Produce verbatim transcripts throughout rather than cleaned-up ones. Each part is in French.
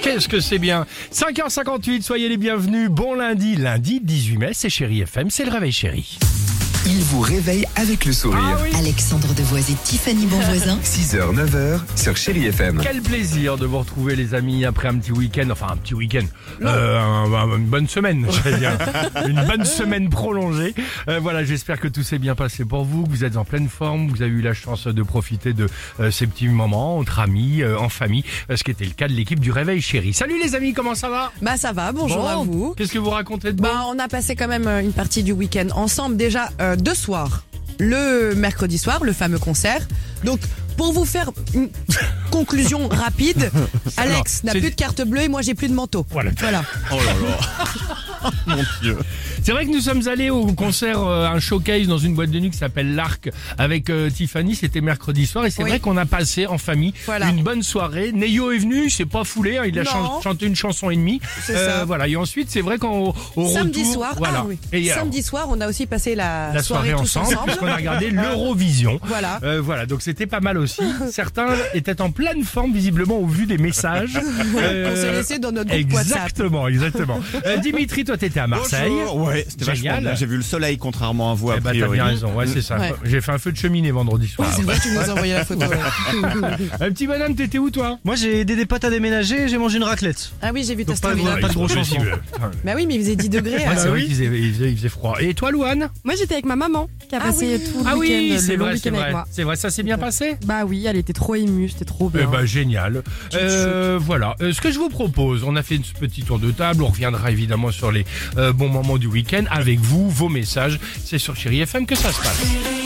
Qu'est-ce que c'est bien. cinq heures cinquante-huit, soyez les bienvenus. Bon lundi, lundi dix-huit mai, c'est Chérie F M, c'est le réveil chéri. Il vous réveille avec le sourire. Ah oui. Alexandre Devoise et Tiffany Bonvoisin. six heures neuf heures sur Chérie F M. Quel plaisir de vous retrouver les amis après un petit week-end, enfin un petit week-end, euh, un- un- une bonne semaine, j'allais dire, une bonne semaine prolongée. Euh, voilà, j'espère que tout s'est bien passé pour vous, que vous êtes en pleine forme, que vous avez eu la chance de profiter de euh, ces petits moments entre amis, euh, en famille, euh, ce qui était le cas de l'équipe du réveil chéri. Salut les amis, comment ça va? Bah ça va, bonjour Bon, à vous. Qu'est-ce que vous racontez de bon? Bah on a passé quand même euh, une partie du week-end ensemble déjà euh, deux soirs. Le mercredi soir, le fameux concert. Donc pour vous faire une conclusion rapide, Alex n'a c'est- plus de carte bleue et moi j'ai plus de manteau. Voilà. Voilà. Oh là là. Mon Dieu. C'est vrai que nous sommes allés au concert, euh, un showcase dans une boîte de nuit qui s'appelle l'Arc avec euh, Tiffany, c'était mercredi soir et c'est Oui. vrai qu'on a passé en famille Voilà. une bonne soirée. Neyo est venu, il s'est pas foulé, hein, il a Non. chan- chanté une chanson et demie. C'est ça. Voilà, et ensuite c'est vrai qu'au au Samedi retour, soir, voilà. ah oui. Et alors, Samedi soir, on a aussi passé la, la soirée, tous ensemble, ensemble. puisqu'on a regardé l'Eurovision. Voilà. Euh, voilà, donc c'était pas mal aussi. Certains étaient en pleine forme visiblement au vu des messages. Euh, On s'est laissé dans notre groupe WhatsApp. Exactement, exactement. Euh, Dimitri, toi t'étais à Marseille. Bonjour. Ouais, c'était vachement Génial. bien. J'ai vu le soleil contrairement à vous a Eh ben, t'as priori. bien raison, ouais, c'est ça. Ouais. J'ai fait un feu de cheminée vendredi soir. C'est vrai, tu nous as envoyé la photo. Un petit bonhomme, t'étais où toi? Moi j'ai aidé des potes à déménager et j'ai mangé une raclette. Ah oui, j'ai vu ta Donc, pas story. de- pas de gros possible. changements. Putain. Bah oui, mais il faisait dix degrés. Ouais, alors. c'est vrai qu'il faisait, il faisait- il faisait froid. Et toi, Louane? Moi j'étais avec ma maman qui a Ah passé oui. tout le Ah oui, week-end, c'est le long vrai, c'est week-end avec vrai. moi. C'est vrai, ça s'est bien passé? Bah oui, elle était trop émue, c'était trop Eh bien. ben génial. Euh, voilà. Euh, ce que je vous propose, on a fait ce petit tour de table. On reviendra évidemment sur les euh, bons moments du week-end avec vous, vos messages. C'est sur Chérie F M que ça se passe.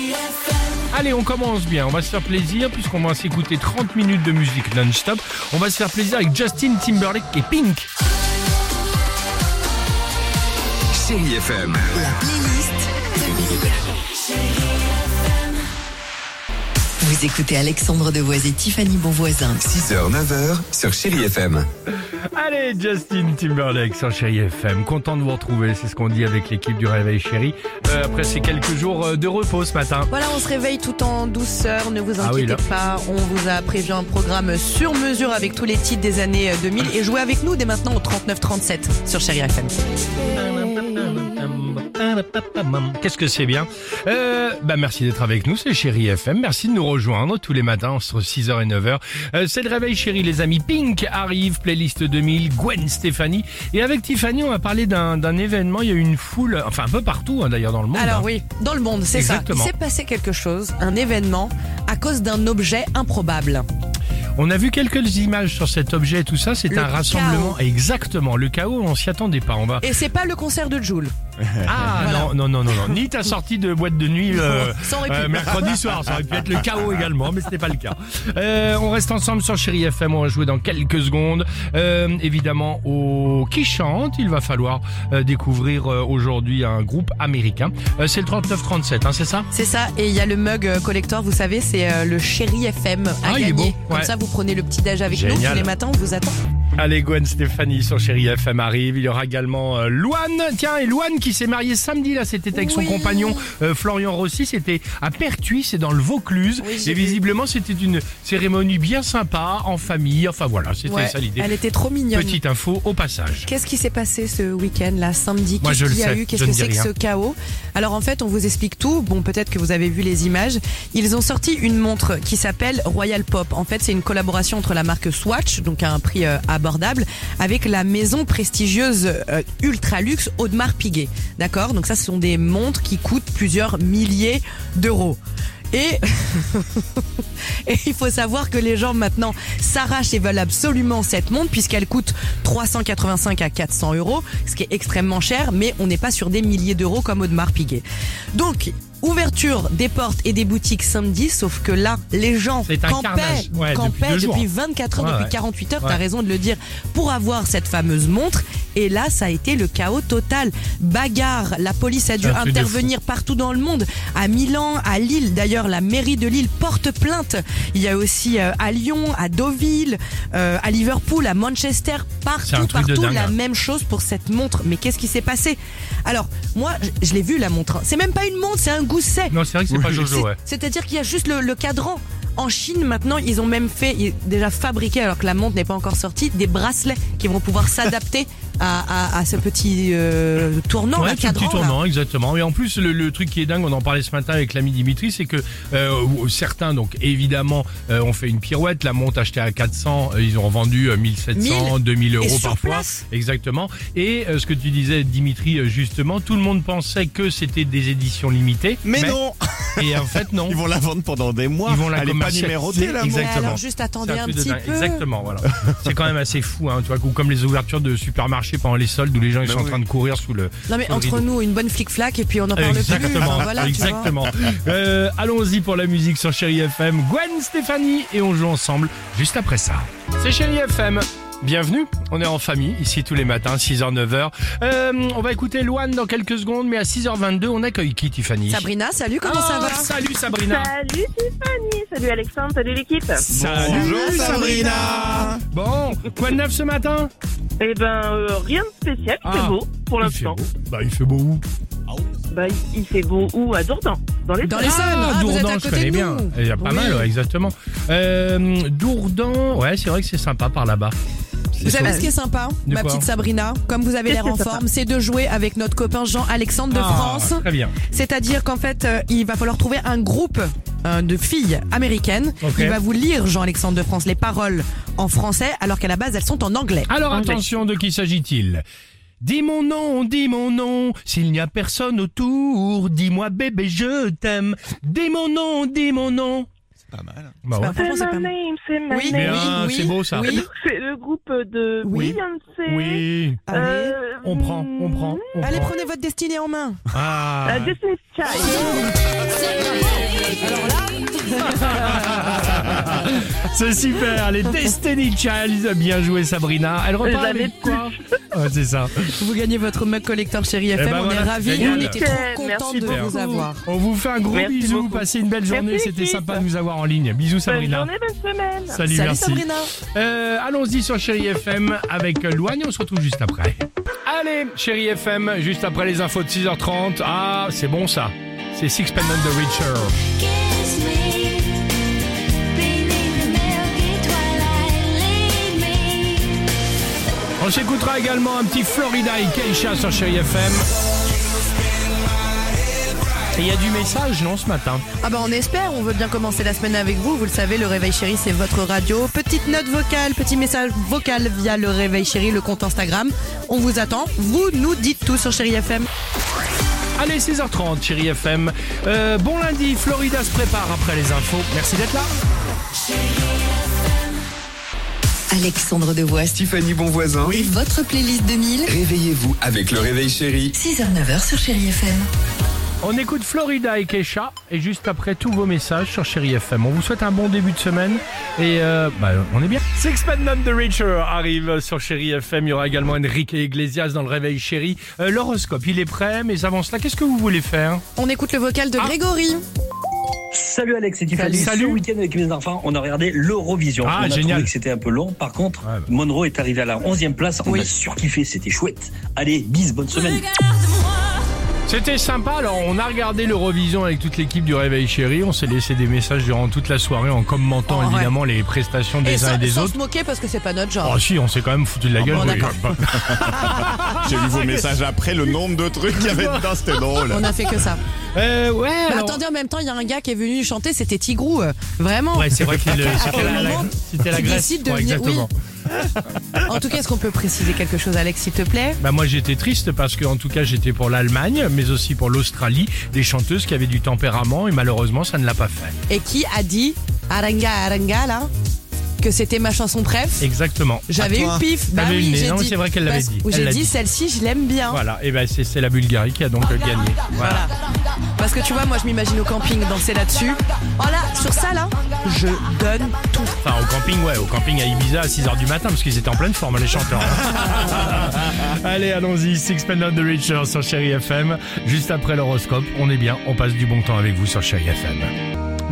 Allez, on commence bien. On va se faire plaisir puisqu'on va s'écouter trente minutes de musique non-stop. On va se faire plaisir avec Justin Timberlake et Pink. Chérie F M. La playlist familiale. Vous écoutez Alexandre Devoise et Tiffany Bonvoisin. six heures neuf heures sur Chérie F M. Allez, Justin Timberlake sur Chérie F M. Content de vous retrouver, c'est ce qu'on dit avec l'équipe du Réveil Chéri. Euh, après ces quelques jours euh, de repos ce matin. Voilà, on se réveille tout en douceur, ne vous Ah oui, inquiétez là. pas, on vous a prévu un programme sur mesure avec tous les titres des années deux mille et jouez avec nous dès maintenant au trente-neuf trente-sept sur Chérie F M. Qu'est-ce que c'est bien. euh, bah Merci d'être avec nous, c'est Chérie F M. Merci de nous rejoindre tous les matins entre six heures et neuf heures. Euh, c'est le Réveil Chéri, les amis. Pink arrive, playlist deux mille, Gwen Stefani. Et avec Tiffany, on va parler d'un d'un événement. Il y a eu une foule, enfin un peu partout hein, d'ailleurs dans le monde. Alors hein. oui, dans le monde, c'est ça. Exactement. Il s'est passé quelque chose, un événement, à cause d'un objet improbable. On a vu quelques images sur cet objet et tout ça. C'est Le un rassemblement. chaos. Exactement. Le chaos, on s'y attendait pas. On va. Et c'est pas le concert de Jul. Ah Voilà. non, non, non, non, non. Ni ta sortie de boîte de nuit euh, Ça aurait pu. euh, mercredi soir. Ça aurait pu être le chaos également, mais c'était pas le cas. Euh, on reste ensemble sur Chérie F M. On va jouer dans quelques secondes. Euh, évidemment, au Qui chante, il va falloir euh, découvrir euh, aujourd'hui un groupe américain. Euh, c'est le trente-neuf trente-sept, hein, c'est ça? C'est ça, et il y a le mug euh, collector, vous savez, c'est euh, le Chérie F M à Ah, il est gagner. beau, Comme ouais. ça, vous prenez le petit déj avec nous Génial. tous les matins, on vous attend. Allez, Gwen Stefani sur Chérie F M arrive. Il y aura également euh, Louane. Tiens, et Louane qui s'est mariée samedi, là, c'était avec son Oui. compagnon euh, Florian Rossi. C'était à Pertuis, c'est dans le Vaucluse. Oui, j'ai et vu. visiblement, c'était une cérémonie bien sympa, en famille. Enfin voilà, c'était Ouais, ça l'idée. elle était trop mignonne. Petite info au passage. Qu'est-ce qui s'est passé ce week-end, là, samedi? Moi, Qu'est-ce je le qu'il y a sais, eu? Qu'est-ce je que ne dis c'est que rien. ce chaos? Alors, en fait, on vous explique tout. Bon, peut-être que vous avez vu les images. Ils ont sorti une montre qui s'appelle Royal Pop. En fait, c'est une collaboration entre la marque Swatch, donc à un prix euh, abordable, avec la maison prestigieuse euh, ultra luxe Audemars Piguet. D'accord? Donc ça, ce sont des montres qui coûtent plusieurs milliers d'euros. Et, et il faut savoir que les gens maintenant s'arrachent et veulent absolument cette montre puisqu'elle coûte trois cent quatre-vingt-cinq à quatre cents euros, ce qui est extrêmement cher, mais on n'est pas sur des milliers d'euros comme Audemars Piguet. Donc, ouverture des portes et des boutiques samedi, sauf que là, les gens C'est un campaient, carnage. Ouais, campaient depuis deux depuis, jours. vingt-quatre heures, Ouais, depuis ouais. quarante-huit heures, Ouais. t'as raison de le dire, pour avoir cette fameuse montre. Et là, ça a été le chaos total. Bagarre, la police a dû Un truc de intervenir partout dans le monde. À Milan, à Lille, d'ailleurs, la mairie de Lille porte plainte. Il y a aussi euh, à Lyon, à Deauville, euh, à Liverpool, à Manchester, C'est un partout, truc de partout, dingue, la hein. même chose pour cette montre. Mais qu'est-ce qui s'est passé? Alors, moi, je, je l'ai vu, la montre. C'est même pas une montre, c'est un gousset. Non, c'est vrai que c'est pas C'est- Jojo, ouais. C'est-à-dire qu'il y a juste le, le cadran. En Chine, maintenant, ils ont même fait, ils- déjà fabriqué, alors que la montre n'est pas encore sortie, des bracelets qui vont pouvoir s'adapter à, à, à ce petit euh, tournant, Ouais, là, tout cadran. petit là. tournant, exactement. Et en plus, le, le truc qui est dingue, on en parlait ce matin avec l'ami Dimitri, c'est que euh, certains, donc évidemment, euh, ont fait une pirouette. La montre achetée à quatre cents, euh, ils ont vendu euh, mille sept cents, mille deux mille Et euros sur parfois. place. Exactement. Et euh, ce que tu disais, Dimitri, euh, justement, tout le monde pensait que c'était des éditions limitées. Mais, non, Et en fait, non. ils vont la vendre pendant des mois. Ils vont la Elle est pas commercialiser. numérotée, la montre. Mais Exactement. alors, juste attendez C'est un, truc de petit dingue. peu. Exactement, voilà. C'est quand même assez fou, hein, tu vois, ou comme les ouvertures de supermarchés pendant les soldes où les gens ils Ben sont en oui. train de courir sous le. Non, mais sous le entre rideau. nous, une bonne flic-flac et puis on n'en parle plus. Exactement, Enfin, voilà, tu vois. exactement. Euh, allons-y pour la musique sur Chéri F M. Gwen Stefani et on joue ensemble juste après ça. C'est Chéri F M. Bienvenue, on est en famille, ici tous les matins, six heures neuf heures. Euh, on va écouter Loane dans quelques secondes, mais à six heures vingt-deux, on accueille qui, Tiffany? Sabrina, salut, comment ça va? Ah, salut Sabrina. Salut Tiffany, salut Alexandre, salut l'équipe. Salut Bonjour Sabrina. Bon, quoi de neuf ce matin? Eh ben euh, rien de spécial, il Ah, fait beau pour Il fait l'instant. beau. Bah il fait beau où? Bah il fait beau où? À Dourdan, dans les Dans Sables. les Sables, ah, vous êtes Dourdan, à je côté connais de bien. nous. Il y a pas Oui. mal, ouais, exactement. Euh, Dourdan, ouais, c'est vrai que c'est sympa par là-bas. Vous savez ce qui est sympa, De ma quoi petite Sabrina, comme vous avez Qu'est-ce l'air en que c'est forme, c'est de jouer avec notre copain Jean-Alexandre de Ah, France. Très bien. C'est-à-dire qu'en fait, euh, il va falloir trouver un groupe euh, de filles américaines. Ok. Il va vous lire, Jean-Alexandre de France, les paroles en français, alors qu'à la base, elles sont en anglais. Alors Anglais. attention, de qui s'agit-il? Dis mon nom, dis mon nom, s'il n'y a personne autour, dis-moi bébé je t'aime. Dis mon nom, dis mon nom. Pas mal. Bah C'est ouais. pas- Franchement, C'est c'est pas my mal. name, c'est my Oui, name. Bien, oui, c'est beau ça. Oui. C'est le groupe de Oui. Beyoncé. Oui. Allez, Euh, On prend, on prend, on Allez, prend. prenez votre destinée en main. Ah. euh, Destiny's Child. C'est super, les Destiny Child. Bien joué Sabrina. Elle repart J'avais avec quoi? Ouais, c'est ça. Vous gagnez votre mug collector Chéri F M, Eh ben on voilà, est ravis, génial. on était trop contents Merci de beaucoup. vous avoir. On vous fait un gros Merci bisou. beaucoup. Passez une belle journée. Merci, C'était l'équipe. sympa de nous avoir en ligne. Bisous Bonne Sabrina. journée, bonne semaine. Salut, Salut merci. Sabrina. Euh, allons-y sur Chéri F M avec Loane et on se retrouve juste après. Allez, Chéri F M, juste après les infos de six heures trente. Ah, c'est bon ça. C'est Sixpence None the Richer. Kiss me, beneath the milky twilight, lead me. On s'écoutera également un petit Florida et Keisha sur Chéri F M. Et il y a du message, non, ce matin? Ah bah on espère, on veut bien commencer la semaine avec vous. Vous le savez, le Réveil Chéri, c'est votre radio. Petite note vocale, petit message vocal via le Réveil Chéri, le compte Instagram. On vous attend. Vous nous dites tout sur Chéri F M. Allez, six heures trente, Chéri F M. Euh, bon lundi, Florida se prépare après les infos. Merci d'être là. Alexandre Devoise. Tiffany Bonvoisin. Et votre playlist deux mille. Réveillez-vous avec le réveil chéri. six heures neuf heures sur Chéri F M. On écoute Florida et Keisha et juste après tous vos messages sur Chéri F M. On vous souhaite un bon début de semaine et euh, bah, on est bien. Sixpence None the Richer arrive sur Chéri F M. Il y aura également Enrique Iglesias dans le Réveil Chéri. Euh, L'horoscope, il est prêt, mais avant cela, qu'est-ce que vous voulez faire? On écoute le vocal de Ah. Grégory. Salut Alex et Tiffany. Salut. Ce week-end avec mes enfants, on a regardé l'Eurovision. Ah, on a génial. trouvé que c'était un peu long. Par contre, Ouais, bah. Monroe est arrivé à la onzième place. On Oui. a surkiffé, c'était chouette. Allez, bis, bonne semaine. Regarde-moi. C'était sympa, alors on a regardé l'Eurovision avec toute l'équipe du Réveil Chéri, on s'est laissé des messages durant toute la soirée en commentant Oh, ouais. évidemment les prestations des Et uns sans, et des sans autres. se moquer parce que c'est pas notre genre. Oh si, on s'est quand même foutu de la gueule. bon, oui. d'accord. J'ai vu vos messages après, le nombre de trucs qu'il y avait dedans, c'était drôle. On a fait que ça. Euh, ouais, Mais alors- attendez, en même temps, il y a un gars qui est venu chanter, c'était Tigrou. euh, Vraiment. Ouais, c'est vrai que le- c'était la, la- moment, c'était la tu Grèce. décides de Ouais, venir- exactement. En tout cas, est-ce qu'on peut préciser quelque chose, Alex, s'il te plaît? Bah moi j'étais triste parce que en tout cas j'étais pour l'Allemagne, mais aussi pour l'Australie, des chanteuses qui avaient du tempérament et malheureusement ça ne l'a pas fait. Et qui a dit Aranga Aranga là que c'était ma chanson préf? Exactement. J'avais À eu toi. pif. Bah T'avais oui, une nez, j'ai non, dit. c'est vrai qu'elle l'avait Parce- dit. où Elle J'ai l'a dit dit. celle-ci, je l'aime bien. Voilà, et ben c'est c'est la Bulgarie qui a donc euh, gagné. Voilà. Parce que tu vois, moi je m'imagine au camping danser là-dessus. Oh là, sur ça là, je donne tout. Enfin au camping, ouais, au camping à Ibiza à six heures du matin parce qu'ils étaient en pleine forme les chanteurs. hein. Allez, allons-y, Sixpence None the Richer sur Chéri F M. Juste après l'horoscope, on est bien, on passe du bon temps avec vous sur Chéri F M.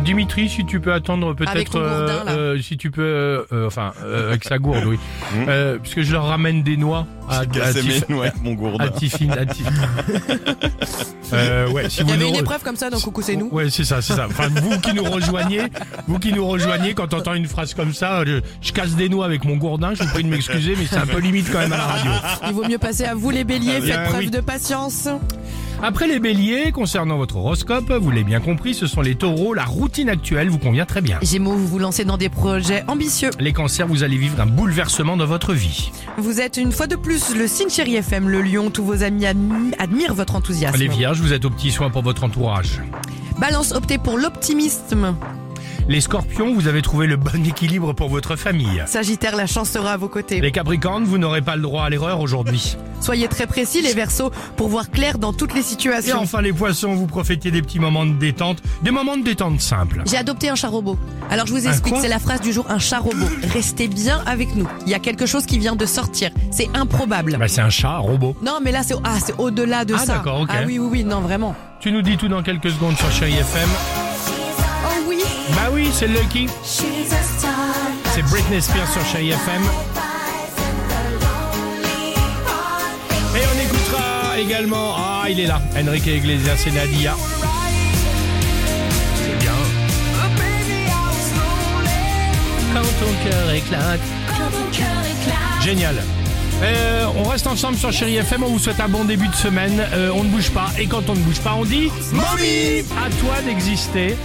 Dimitri, si tu peux attendre Avec peut-être, ton gourdin, là. euh, si tu peux, euh, euh, enfin, euh, avec sa gourde, oui. Euh, puisque je leur ramène des noix à, J'ai à, cassé Tiff- mes noix avec mon gourdin. à Tiffin, à Tiff- euh, ouais, si Il y vous avait nous une re- épreuve comme ça dans Coucou c'est nous. Ouais, c'est ça, c'est ça. Enfin, vous qui nous rejoignez, vous qui nous rejoignez, quand t'entends une phrase comme ça, je, je casse des noix avec mon gourdin, je vous prie de m'excuser, mais c'est un peu limite quand même à la radio. Il vaut mieux passer à vous les béliers, Bien, faites preuve oui. de patience. Après les béliers, concernant votre horoscope, vous l'avez bien compris, ce sont les taureaux, la routine actuelle vous convient très bien. Gémeaux, vous vous lancez dans des projets ambitieux. Les cancers, vous allez vivre un bouleversement dans votre vie. Vous êtes une fois de plus le signe chéri F M, le lion, tous vos amis admi- admirent votre enthousiasme. Les vierges, vous êtes aux petits soins pour votre entourage. Balance, optez pour l'optimisme. Les scorpions, vous avez trouvé le bon équilibre pour votre famille. Sagittaire, la chance sera à vos côtés. Les capricornes, vous n'aurez pas le droit à l'erreur aujourd'hui. Soyez très précis les Verseaux pour voir clair dans toutes les Et situations. enfin les poissons, vous profitez des petits moments de détente, des moments de détente simples. J'ai adopté un chat robot. Alors je vous Un explique, quoi c'est la phrase du jour, un chat robot. Restez bien avec nous. Il y a quelque chose qui vient de sortir. C'est improbable. Bah c'est un chat, un robot. Non mais là c'est ah, c'est au-delà de Ah, ça. d'accord, ok. Ah oui oui oui, non vraiment. Tu nous dis tout dans quelques secondes sur Chéri F M. Oh oui. Bah oui, c'est Lucky. C'est Britney Spears sur Chéri F M. Et on écoutera également, ah il est là, Enrique Iglesias et Nadia. C'est bien. Quand ton cœur éclate. Génial. Euh, on reste ensemble sur Chéri F M, on vous souhaite un bon début de semaine, euh, on ne bouge pas, et quand on ne bouge pas, on dit Mommy. À toi d'exister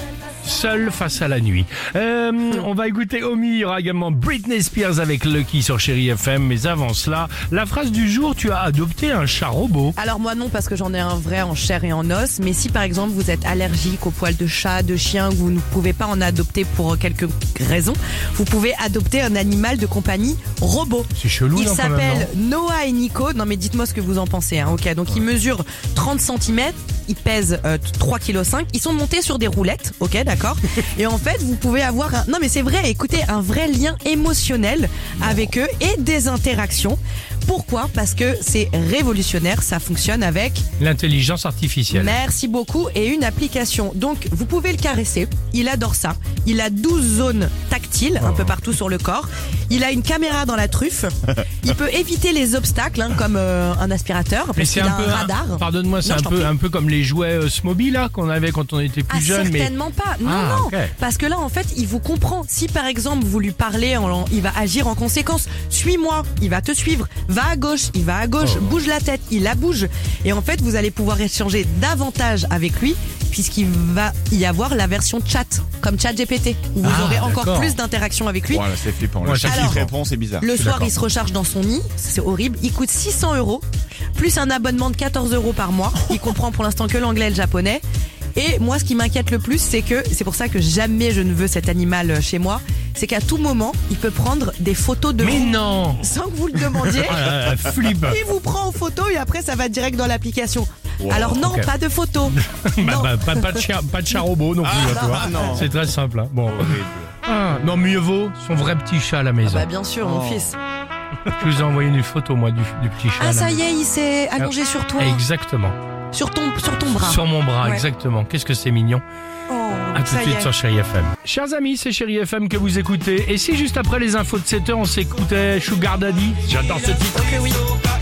seul face à la nuit. Euh, on va écouter Omi, il y aura également Britney Spears avec Lucky sur Chéri F M, mais avant cela, la phrase du jour, tu as adopté un chat robot. Alors moi non parce que j'en ai un vrai en chair et en os, mais si par exemple vous êtes allergique aux poils de chat, de chien, ou vous ne pouvez pas en adopter pour quelques raisons, vous pouvez adopter un animal de compagnie robot. C'est chelou, Il non, quand même, s'appelle non Noah et Nico. Non mais dites-moi ce que vous en pensez. Hein. Ok, donc ils mesurent trente centimètres, ils pèsent euh, trois virgule cinq kilos. Ils sont montés sur des roulettes, ok, d'accord. Et en fait, vous pouvez avoir un... Non mais c'est vrai, écoutez, un vrai lien émotionnel avec eux et des interactions. Pourquoi ? Parce que c'est révolutionnaire, ça fonctionne avec... L'intelligence artificielle. Merci beaucoup. Et une application. Donc, vous pouvez le caresser. Il adore ça. Il a douze zones tactiles, un peu partout sur le corps. Il a une caméra dans la truffe. Il peut éviter les obstacles, hein, comme euh, un aspirateur, Mais parce c'est qu'il un a peu, un radar. pardonne-moi, c'est Non, un je t'en peu, prie. un peu comme les jouets euh, Smoby là qu'on avait quand on était plus Ah, jeune. Mais certainement pas. Non, Ah, non. ok. Parce que là, en fait, il vous comprend. Si par exemple, vous lui parlez, en- il va agir en conséquence. Suis-moi, il va te suivre. Va à gauche, il va à gauche. Oh. Bouge la tête, il la bouge. Et en fait, vous allez pouvoir échanger davantage avec lui, puisqu'il va y avoir la version chat, comme ChatGPT, où vous Ah, aurez encore d'accord. plus d'interactions avec lui. Voilà, c'est flippant. Ouais, Le chaque alors- réponse est bizarre. Le Je suis soir, d'accord. il se recharge dans son nid. C'est horrible. Il coûte six cents euros, plus un abonnement de quatorze euros par mois. Il comprend pour l'instant que l'anglais et le japonais. Et moi, ce qui m'inquiète le plus, c'est que, c'est pour ça que jamais je ne veux cet animal chez moi, c'est qu'à tout moment, il peut prendre des photos de Mais vous non. sans que vous le demandiez. Ah, la flip. Il vous prend en photo et après, ça va direct dans l'application. Wow, Alors non, ok. pas de photos. Bah, non. bah, pas, pas de chat, pas de chat robot non plus. Ah, là, tu vois. non. C'est très simple. Hein. Bon. Horrible. Ah, non, mieux vaut son vrai petit chat à la maison. Bah bien sûr, mon Oh. fils. Je vous ai envoyé une photo moi du, du petit chat. Ah à la ça maison. y est, il s'est allongé sur toi, Exactement. sur ton, sur ton bras. Sur mon bras, Ouais. exactement. Qu'est-ce que c'est mignon. Oh, A tout de ça y suite est. sur Chéri F M. Chers amis, c'est Chéri F M que vous écoutez. Et si juste après les infos de sept heures, on s'écoutait Sugar Daddy. J'adore ce titre. Ok, oui.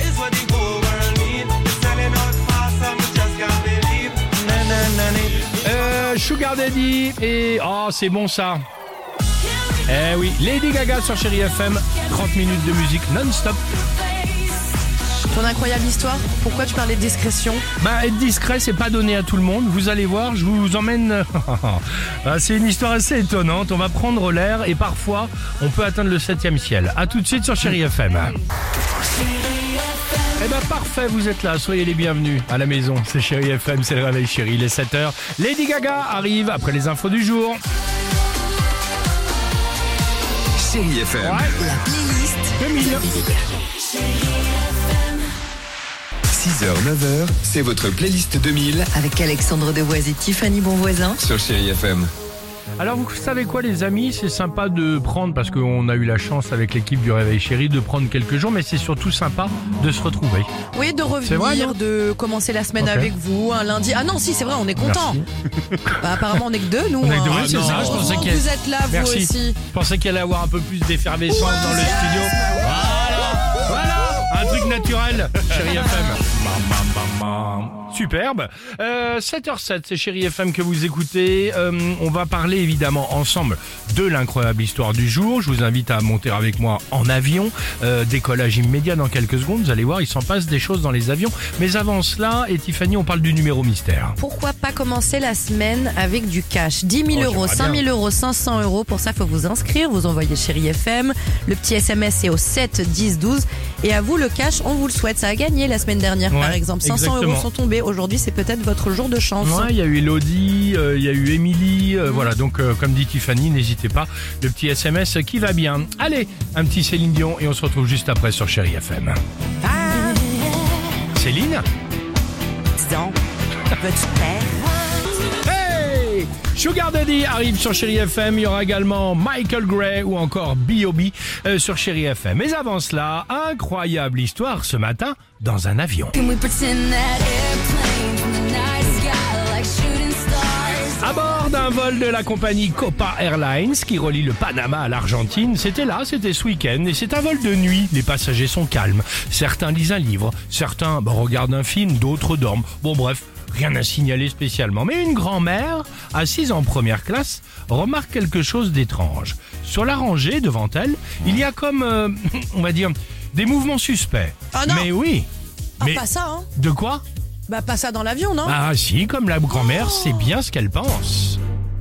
Euh, Sugar Daddy et... Oh, c'est bon ça. Eh oui, Lady Gaga sur Chéri F M. trente minutes de musique non-stop. Ton incroyable histoire, pourquoi tu parlais de discrétion? Bah, être discret, c'est pas donné à tout le monde. Vous allez voir, je vous emmène... Ah, c'est une histoire assez étonnante. On va prendre l'air et parfois, on peut atteindre le septième ciel. A tout de suite sur Chéri F M. Eh ben parfait, vous êtes là, soyez les bienvenus à la maison. C'est Chéri F M, c'est le réveil chéri, il est sept heures. Lady Gaga arrive après les infos du jour. Chéri F M. Ouais, La playlist deux mille. six heures, neuf heures, c'est votre playlist deux mille avec Alexandre Devoise et Tiffany Bonvoisin. sur Chéri F M. Alors vous savez quoi les amis, c'est sympa de prendre, parce qu'on a eu la chance avec l'équipe du Réveil Chéri de prendre quelques jours, mais c'est surtout sympa de se retrouver. Oui, de C'est vrai, revenir, non de commencer la semaine Ok. avec vous, un lundi. Ah non, si, c'est vrai, on est content. Bah, apparemment, on est que deux, nous. On est que deux, hein. ouais, c'est ça, je Heureusement pensais que qu'il y a- vous êtes là, vous Merci. aussi. Je pensais qu'il allait avoir un peu plus d'effervescence dans le studio. Voilà, voilà, un truc naturel, Chéri F M. Bam, bam, bam, bam. Superbe. Euh, sept heures sept, c'est Chéri F M que vous écoutez. Euh, on va parler évidemment ensemble de l'incroyable histoire du jour. Je vous invite à monter avec moi en avion. Euh, décollage immédiat dans quelques secondes. Vous allez voir, il s'en passe des choses dans les avions. Mais avant cela, et Tiffany, on parle du numéro mystère. Pourquoi pas commencer la semaine avec du cash? dix mille Oh, euros, j'aimerais cinq mille bien. euros, cinq cents euros. Pour ça, faut vous inscrire. Vous envoyez Chéri F M. Le petit S M S est au sept dix douze. Et à vous, le cash, on vous le souhaite. Ça a gagné la semaine dernière, Ouais, par exemple. cinq cents exactement. euros sont tombés. Aujourd'hui, c'est peut-être votre jour de chance. Ouais, il y a eu Elodie, euh, il y a eu Émilie, euh, voilà, donc euh, comme dit Tiffany, n'hésitez pas, le petit S M S qui va bien. Allez, un petit Céline Dion et on se retrouve juste après sur Chéri F M. Céline? Hey! Sugar Daddy arrive sur Chéri F M, il y aura également Michael Gray ou encore B O B euh, sur Chéri F M. Mais avant cela, incroyable histoire ce matin dans un avion. À bord d'un vol de la compagnie Copa Airlines qui relie le Panama à l'Argentine, c'était là, c'était ce week-end, et c'est un vol de nuit. Les passagers sont calmes. Certains lisent un livre, certains bah, regardent un film, d'autres dorment. Bon bref, rien à signaler spécialement. Mais une grand-mère, assise en première classe, remarque quelque chose d'étrange. Sur la rangée, devant elle, il y a comme, euh, on va dire, des mouvements suspects. Ah non. Mais oui. Ah, Mais pas ça, hein? de quoi? Bah, pas ça dans l'avion, non? Ah si, comme la grand-mère, c'est bien ce qu'elle pense.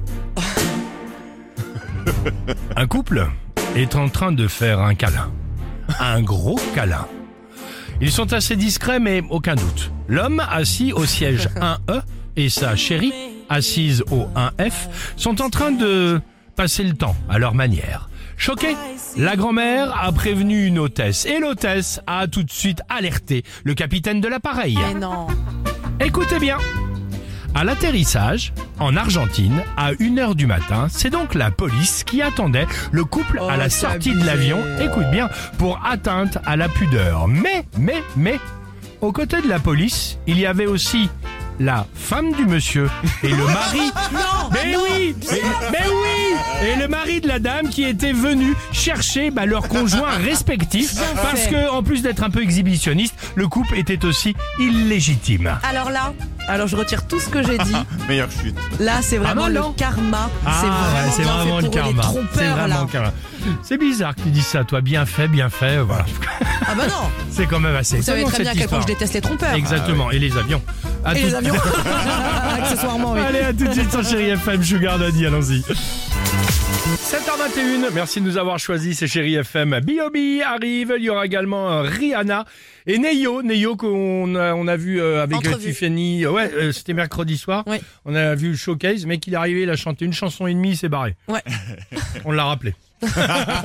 Un couple est en train de faire un câlin. Un gros câlin. Ils sont assez discrets, mais aucun doute. L'homme assis au siège un E et sa chérie, assise au un F, sont en train de passer le temps à leur manière. Choquée, la grand-mère a prévenu une hôtesse et l'hôtesse a tout de suite alerté le capitaine de l'appareil. Mais non. Écoutez bien. À l'atterrissage, en Argentine, à une heure du matin, c'est donc la police qui attendait le couple Oh, à la c'est sortie de abusé. l'avion, écoute bien, pour atteinte à la pudeur. Mais, mais, mais, aux côtés de la police, il y avait aussi la femme du monsieur et le mari. Non. Mais oui, mais, mais oui, et le mari de la dame qui était venu chercher bah, leurs conjoints respectifs parce fait. que, en plus d'être un peu exhibitionniste, le couple était aussi illégitime. Alors là, alors je retire tout ce que j'ai dit. Meilleure chute. Là, c'est vraiment Ah non, le non. karma. Ah, c'est vraiment, ouais, c'est bien vraiment fait le pour eux, karma. les C'est trompeurs, vraiment là. le karma. C'est bizarre que tu dises ça, toi. Bien fait, bien fait. Voilà. Ah bah non. C'est quand même assez Vous savez étonnant, très bien cette à quel point histoire. je déteste les trompeurs. Exactement. Et les avions. À Et tout- les avions. Accessoirement, oui. Allez, à tout de suite sur Chéri F M. Sugar Daddy, allons-y. sept heures vingt et un, merci de nous avoir choisis, c'est Chéri F M. B O B arrive, il y aura également euh, Rihanna et Neyo, Neyo qu'on a, on a vu euh, avec euh, Entrevue. Tiffany, euh, ouais, euh, c'était mercredi soir, Oui. on a vu le showcase, mais qu'il est arrivé, il a chanté une chanson et demie, il s'est barré. Ouais. On l'a rappelé. Chéri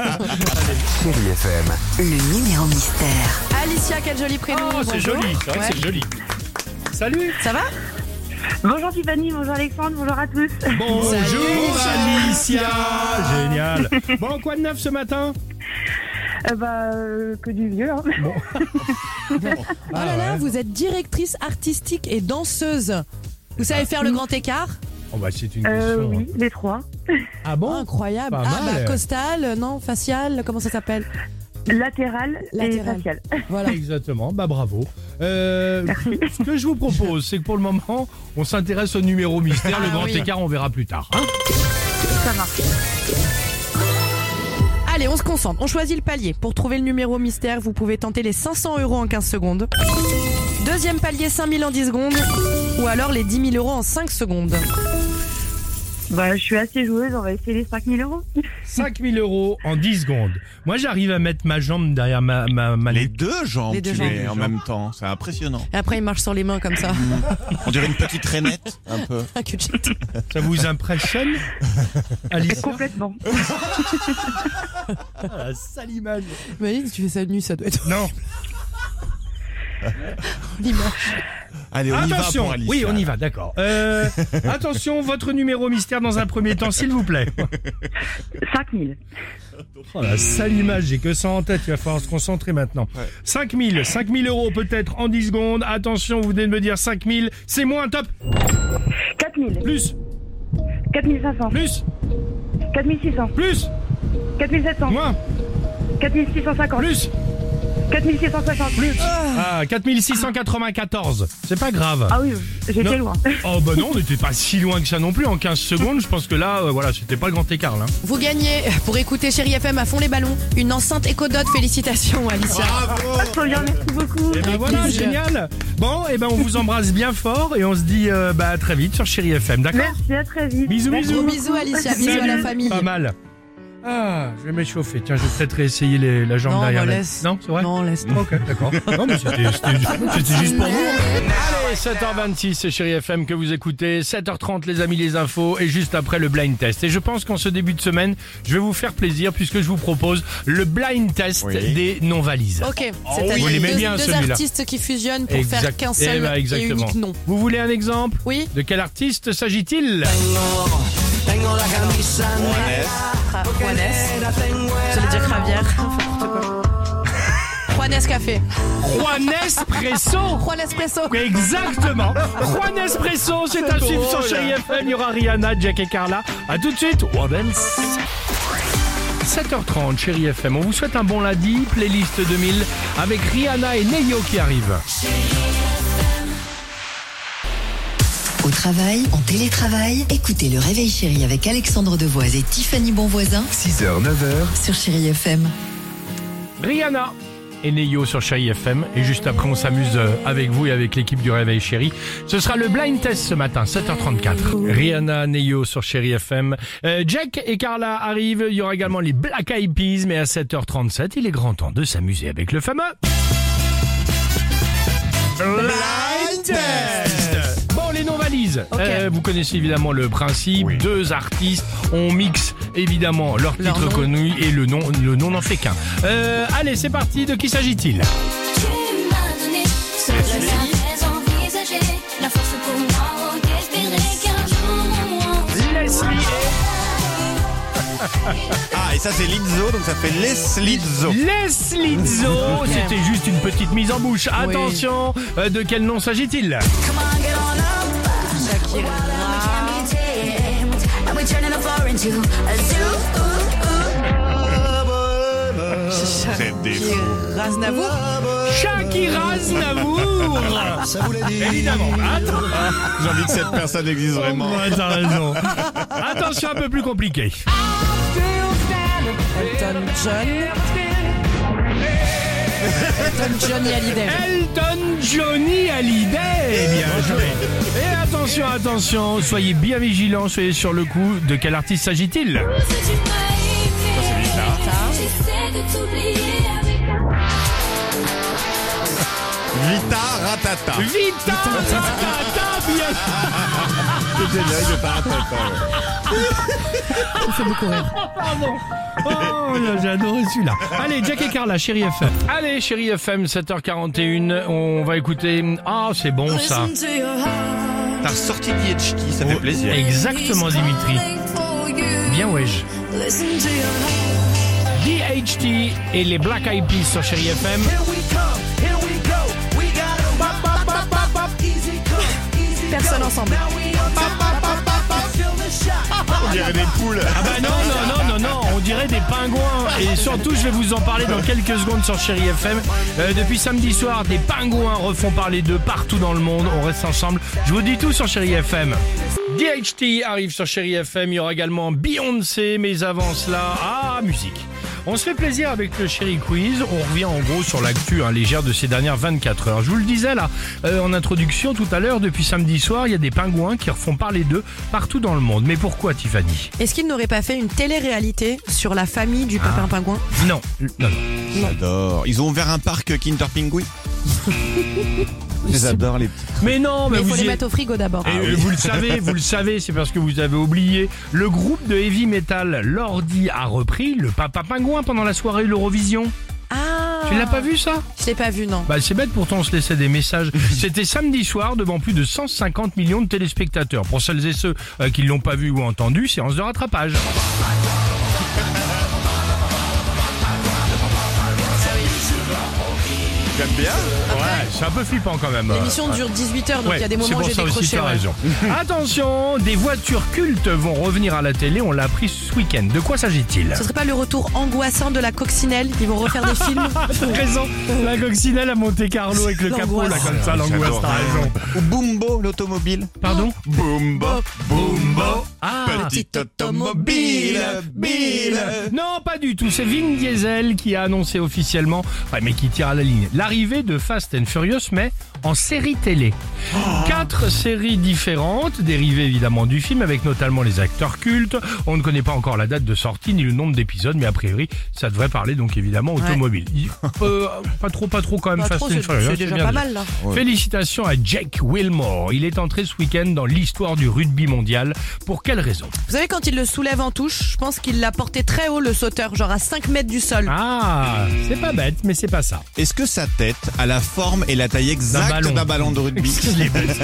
F M. Le numéro mystère. Alicia, quel joli prénom. Oh, c'est bonjour. joli, c'est vrai que Ouais. c'est joli. Salut. Ça va? Bonjour Tiffany, bonjour Alexandre, bonjour à tous. Bonjour Salut. Alicia. Génial. Bon, quoi de neuf ce matin? Euh, bah, euh, que du vieux, hein. Oh là là, vous êtes directrice artistique et danseuse. Vous savez faire le grand écart? Oh bah c'est une Euh, question. oui, les trois. Ah bon? Incroyable. Pas Ah mal. bah costal, non, facial, comment ça s'appelle? Latéral, Latéral. et facial. Voilà. Exactement, bah bravo. Euh, ce que je vous propose, c'est que pour le moment, on s'intéresse au numéro mystère. Le Ah, grand oui. écart, on verra plus tard. Hein. Ça marche. Allez, on se concentre. On choisit le palier. Pour trouver le numéro mystère, vous pouvez tenter les cinq cents euros en quinze secondes. Deuxième palier, cinq mille en dix secondes. Ou alors les dix mille euros en cinq secondes. Bah, je suis assez joueuse, on va essayer les cinq mille euros. cinq mille euros en dix secondes. Moi, j'arrive à mettre ma jambe derrière ma, ma, ma Les deux jambes, Les deux tu jambes. mets en même temps. C'est impressionnant. Et après, il marche sur les mains comme ça. On dirait une petite rainette, un peu. Un cul de chute. Ça vous impressionne, Alice? Complètement. Ah, la sale image. Imagine si tu fais ça de nuit, ça doit être. Non. L'image. Allez, on y va Attention, pour Alicia. oui, on y va, d'accord. Euh, attention, votre numéro mystère dans un premier temps, s'il vous plaît. cinq mille. Oh la sale image, j'ai que ça en tête, il va falloir se concentrer maintenant. Ouais. cinq mille, cinq mille euros peut-être en dix secondes. Attention, vous venez de me dire cinq mille, c'est moins, top. quatre mille. Plus, quatre mille cinq cents. plus, quatre mille six cents. plus, quatre mille sept cents. moins, quatre mille six cent cinquante. plus, quatre mille six cent soixante. plus. Ah, quatre mille six cent quatre-vingt-quatorze. C'est pas grave. Ah oui, j'étais Non. loin. Oh bah non, on n'était pas si loin que ça non plus. En quinze secondes, je pense que là, euh, voilà, c'était pas le grand écart là. Vous gagnez, pour écouter Chérie F M à fond les ballons, une enceinte Ecodot. Félicitations, Alicia. Bravo. Trop bien, merci beaucoup. Et ben voilà, plaisir. génial. Bon, et ben on vous embrasse bien fort et on se dit euh, bah à très vite sur Chérie F M, d'accord? Merci, à très vite. Bisous, Merci bisous. Gros beaucoup. bisous, Alicia. Bisous à la Salut. famille. Pas mal. Ah, je vais m'échauffer. Tiens, je vais peut-être réessayer les, la jambe Non, derrière. bah, la- laisse. Non, c'est vrai? Non, laisse. Ok, d'accord. Non, mais c'était c'était- c'était juste pour vous. Allez, sept heures vingt-six, c'est Chérie F M que vous écoutez. sept heures trente, les amis, les infos. Et juste après, le blind test. Et je pense qu'en ce début de semaine, je vais vous faire plaisir puisque je vous propose le blind test Oui. des non-valises. Ok, oui. c'est-à-dire Vous l'aimez deux, bien, deux celui-là. artistes qui fusionnent pour Exact. faire qu'un Eh seul ben, et exactement. unique nom. Vous voulez un exemple? Oui. De quel artiste s'agit-il? Ra- Juanes. J'allais dire Javier. N'importe quoi. Juanes Café. Juan Espresso. Juan Espresso. Exactement. Juan Espresso, c'est à suivre sur Chérie F M. Il y aura Rihanna, Jack et Carla. A tout de suite. Wabens. sept heures trente, Chérie F M. On vous souhaite un bon lundi. Playlist deux mille avec Rihanna et Neyo qui arrivent. Au travail, en télétravail, écoutez le Réveil Chéri avec Alexandre Devoise et Tiffany Bonvoisin six heures, neuf heures. sur Chéri F M. Rihanna et Neyo sur Chérie F M. Et juste après, on s'amuse euh, avec vous et avec l'équipe du Réveil Chéri. Ce sera le blind test ce matin, sept heures trente-quatre. Rihanna, Neyo sur Chérie F M. Euh, Jack et Carla arrivent. Il y aura également les Black Eyed Peas. Mais à sept heures trente-sept, il est grand temps de s'amuser avec le fameux blind test. Bon, les non-valises. Ok. Euh, vous connaissez évidemment le principe. Oui. Deux artistes. On mixe évidemment leur Leur titre nom. connu et le nom, le nom n'en fait qu'un. Euh, allez, c'est parti. De qui s'agit-il? Tu m'as donné seule la envisager la force pour moi d'espérer qu'un jour on Leslie Ah, et ça c'est Lizzo, donc ça fait Leslie Zo. Leslie Zo. C'était juste une petite mise en bouche. Attention, euh, de quel nom s'agit-il? Shakira. C'est des fous. Shakira Aznavour. Shakira Aznavour. Ça vous l'a dit. Évidemment. Attends. J'ai envie que cette personne existe vraiment. Ouais, t'as raison. Attention, un peu plus compliqué. Elton John. Elton John et Hallyday. Elton Johnny Hallyday. Bien joué. Et attention, attention, soyez bien vigilants, soyez sur le coup. De quel artiste s'agit-il? C'est Lita. J'essaie de t'oublier avec Vita Ratata. Vita Ratata, bien. C'était là, Vita Ratata. Il fait beaucoup rire. Pardon. Oh là, j'ai adoré celui-là. Allez, Jack et Carla, Chérie F M. Allez, Chérie F M, sept heures quarante et une. On va écouter. Ah, c'est bon ça. T'as ressorti D H T, ça fait plaisir. Exactement, Dimitri. Bien, wesh. D H T et les Black Eyed Peas sur Chérie F M. Personne ensemble. On dirait des poules. Ah bah non, non, non, non, non, on dirait des pingouins. Et surtout, je vais vous en parler dans quelques secondes sur Chérie F M. Euh, depuis samedi soir, des pingouins refont parler d'eux partout dans le monde. On reste ensemble. Je vous dis tout sur Chérie F M. D H T arrive sur Chérie F M. Il y aura également Beyoncé, mais avant cela, ah, musique. On se fait plaisir avec le Chéri Quiz. On revient en gros sur l'actu hein, légère de ces dernières vingt-quatre heures. Je vous le disais là, euh, en introduction tout à l'heure, depuis samedi soir, il y a des pingouins qui refont parler d'eux partout dans le monde. Mais pourquoi, Tiffany? Est-ce qu'il n'aurait pas fait une télé-réalité sur la famille du Pépin Pingouin? Non, non, non. J'adore. Ils ont ouvert un parc Kinder Pingui. J'adore les petits. Mais non, mais Mais il faut vous les y- mettre au frigo d'abord. Et euh, vous le savez, vous le savez, c'est parce que vous avez oublié. Le groupe de heavy metal Lordi a repris le Papa Pingouin pendant la soirée de l'Eurovision. Ah, Tu l'as pas vu ça? Je l'ai pas vu, non. Bah c'est bête, pourtant on se laissait des messages. C'était samedi soir devant plus de cent cinquante millions de téléspectateurs. Pour celles et ceux euh, qui l'ont pas vu ou entendu, séance de rattrapage. J'aime bien. Ouais, c'est un peu flippant quand même. L'émission dure dix-huit heures, donc il Ouais, y a des moments où j'ai c'est pour ça aussi, décroché. t'as ouais. raison. Attention, des voitures cultes vont revenir à la télé, on l'a appris ce week-end. De quoi s'agit-il? Ce serait pas le retour angoissant de la coccinelle? Ils vont refaire des films. T'as raison, la coccinelle à Monte Carlo avec le capot là L'angoisse. comme ça, l'angoisse, t'as raison. Ou Bumbo, l'automobile. Pardon? Bumbo, Bumbo. Ah, Petite automobile, bile. non, pas du tout. C'est Vin Diesel qui a annoncé officiellement, ouais, mais qui tire à la ligne, l'arrivée de Fast and Furious, mais en série télé. Quatre séries différentes, dérivées évidemment du film, avec notamment les acteurs cultes. On ne connaît pas encore la date de sortie ni le nombre d'épisodes, mais a priori, ça devrait parler donc évidemment automobile. Il- euh, pas trop, pas trop quand même. Pas Fast trop, and c'est Furious, c'est déjà bien pas vu. mal là. Félicitations à Jake Wilmore. Il est entré ce week-end dans l'histoire du rugby mondial. Pour quelle raison? Vous savez, quand il le soulève en touche, je pense qu'il l'a porté très haut le sauteur, genre à cinq mètres du sol. Ah, c'est pas bête, mais c'est pas ça. Est-ce que sa tête a la forme et la taille exacte ballon. d'un ballon de rugby? Il est bête.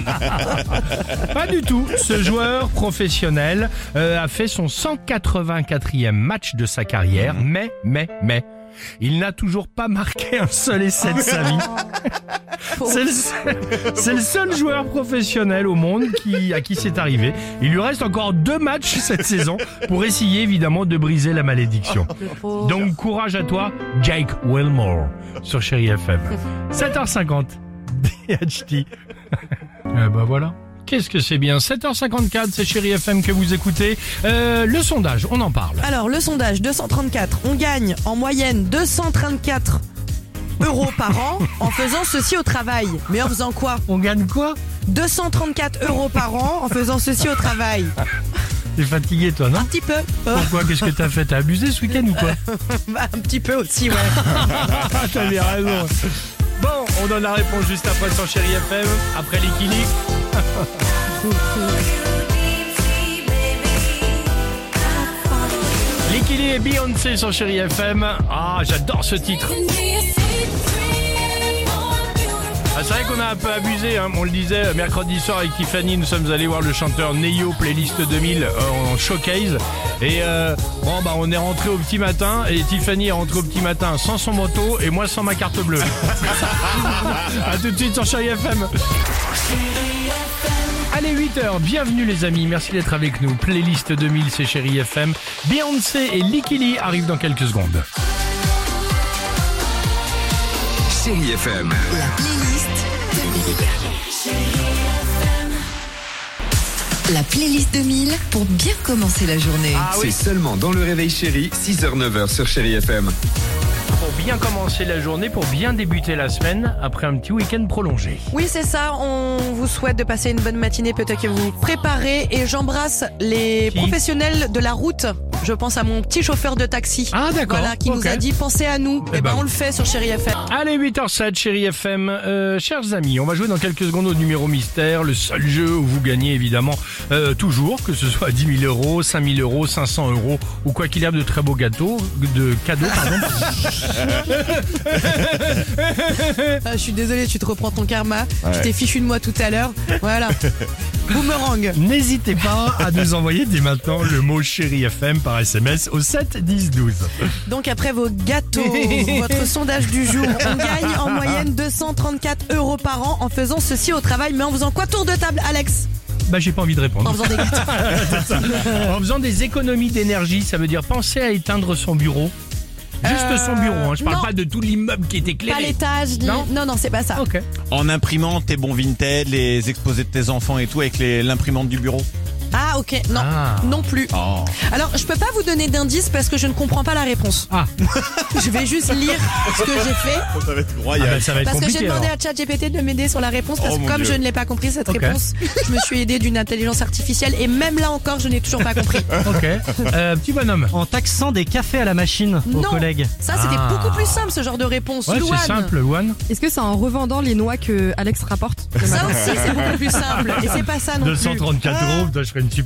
Pas du tout. Ce joueur professionnel euh, a fait son cent quatre-vingt-quatrième match de sa carrière, mais, mais, mais, il n'a toujours pas marqué un seul essai de sa vie. C'est le, seul, c'est le seul joueur professionnel au monde qui, à qui c'est arrivé. Il lui reste encore deux matchs cette saison pour essayer évidemment de briser la malédiction. Donc courage à toi, Jake Wilmore, sur Chéri F M. sept heures cinquante, D H T. Eh ben voilà. Qu'est-ce que c'est bien, sept heures cinquante-quatre, c'est Chéri F M que vous écoutez. Euh, le sondage, on en parle. Alors, le sondage deux cent trente-quatre, on gagne en moyenne deux cent trente-quatre euros par an en faisant ceci au travail. Mais en faisant quoi? On gagne quoi? deux cent trente-quatre euros par an en faisant ceci au travail. T'es fatigué toi, non? Un petit peu. Oh, Pourquoi? Qu'est-ce que t'as fait? T'as abusé ce week-end ou quoi? bah, un petit peu aussi, ouais. T'as bien raison. Bon, on donne la réponse juste après sur Chéri F M, après les Kili. Les Kili et Beyoncé sur Chéri F M. Ah, j'adore ce titre. Ah, c'est vrai qu'on a un peu abusé, hein. On le disait, mercredi soir avec Tiffany, nous sommes allés voir le chanteur Neyo, playlist deux mille, euh, en showcase. Et euh, bon, bah on est rentré au petit matin, et Tiffany est rentrée au petit matin sans son moto, et moi sans ma carte bleue. A tout de suite sur Chéri F M. Allez, huit heures, bienvenue les amis, merci d'être avec nous. Playlist deux mille, c'est Chéri F M. Beyoncé et Licky Lee arrivent dans quelques secondes. Chéri F M. La playlist deux mille. La playlist deux mille pour bien commencer la journée. Ah oui, C'est seulement dans le réveil chéri, six heures neuf heures sur Chéri F M. pour bien commencer la journée, pour bien débuter la semaine, après un petit week-end prolongé. Oui, c'est ça. On vous souhaite de passer une bonne matinée. Peut-être que vous vous préparez. Et j'embrasse les Qui professionnels de la route. Je pense à mon petit chauffeur de taxi. Ah d'accord. Voilà, qui Ok. nous a dit pensez à nous. Eh Et ben, ben. on le fait sur Chéri F M. Allez, huit heures sept, Chéri F M. Euh, chers amis, on va jouer dans quelques secondes au numéro mystère, le seul jeu où vous gagnez évidemment euh, toujours, que ce soit dix mille euros, cinq mille euros, cinq cents euros ou quoi qu'il y ait de très beaux gâteaux, de cadeaux, pardon. Ah, je suis désolée, tu te reprends ton karma. Je t'ai fichu de moi tout à l'heure. Voilà. Boomerang. N'hésitez pas à nous envoyer dès maintenant le mot Chéri F M par S M S au sept dix douze. Donc après vos gâteaux, votre sondage du jour, on gagne en moyenne deux cent trente-quatre euros par an en faisant ceci au travail. Mais en faisant quoi? Tour de table, Alex? Bah j'ai pas envie de répondre. En faisant des gâteaux. C'est ça. En faisant des économies d'énergie, ça veut dire penser à éteindre son bureau. Juste Euh, son bureau, hein. Je parle non. pas de tout l'immeuble qui est Pas éclairé. l'étage. ni- Non. non, non, c'est pas ça. Ok. En imprimant tes bons Vinted, les exposés de tes enfants et tout avec les- l'imprimante du bureau. Ah, ok. Non, Ah. non plus. Oh. Alors, je peux pas vous donner d'indice parce que je ne comprends pas la réponse. Ah, Je vais juste lire ce que j'ai fait. Ça va être ah royal. bah, ça va être Parce que compliqué. j'ai demandé alors. à ChatGPT de m'aider sur la réponse parce Oh, que mon comme Dieu. je ne l'ai pas compris cette Ok. réponse, je me suis aidé d'une intelligence artificielle et même là encore, je n'ai toujours pas compris. Ok. Euh, petit bonhomme. En taxant des cafés à la machine aux Non. collègues. Ça, c'était Ah. beaucoup plus simple ce genre de réponse. Ouais, Louane. c'est simple, Louane. Est-ce que c'est en revendant les noix que Alex rapporte le Ça matin? aussi, c'est beaucoup plus simple. Et c'est pas ça non deux cent trente-quatre plus. euros, putain, je ferais une super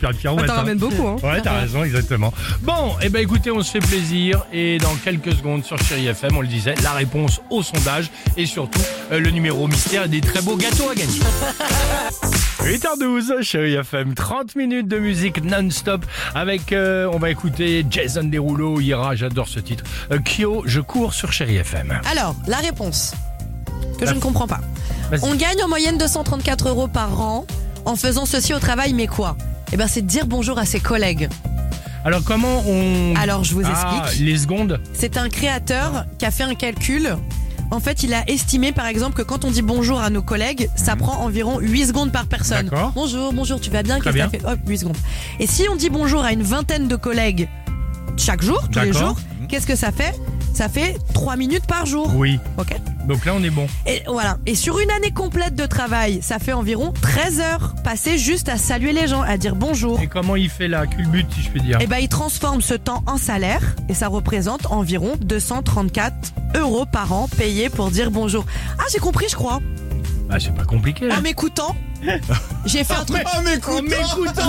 plein de pirouettes. T'en hein. ramènes beaucoup, hein. Ouais, t'as raison, exactement. Bon, eh ben écoutez, on se fait plaisir et dans quelques secondes sur Chéri F M, on le disait, la réponse au sondage et surtout euh, le numéro mystère et des très beaux gâteaux à gagner. huit heures douze, Chéri F M, trente minutes de musique non-stop avec, euh, on va écouter Jason Derulo, Ira, j'adore ce titre. Euh, Kyo, je cours sur Chéri F M. Alors, la réponse que je La- ne comprends pas. Vas-y. On gagne en moyenne deux cent trente-quatre euros par an en faisant ceci au travail, mais quoi? Eh ben, c'est de dire bonjour à ses collègues. Alors comment on... Alors, je vous Ah, explique. les secondes. C'est un créateur qui a fait un calcul. En fait, il a estimé, par exemple, que quand on dit bonjour à nos collègues, ça prend environ huit secondes par personne. D'accord. Bonjour, bonjour, tu vas bien? Très Qu'est-ce que t'as fait? Hop, huit secondes. Et si on dit bonjour à une vingtaine de collègues chaque jour, tous les D'accord. jours, qu'est-ce que ça fait? Ça fait trois minutes par jour. Oui. Ok. Donc là, on est bon. Et voilà. Et sur une année complète de travail, ça fait environ treize heures passées juste à saluer les gens, à dire bonjour. Et comment il fait la culbute, si je puis dire? Et ben, il transforme ce temps en salaire et ça représente environ deux cent trente-quatre euros par an payés pour dire bonjour. Ah, j'ai compris, je crois. Ah, c'est pas compliqué. En m'écoutant, j'ai fait un truc. Oh, mais écoute, En m'écoutant,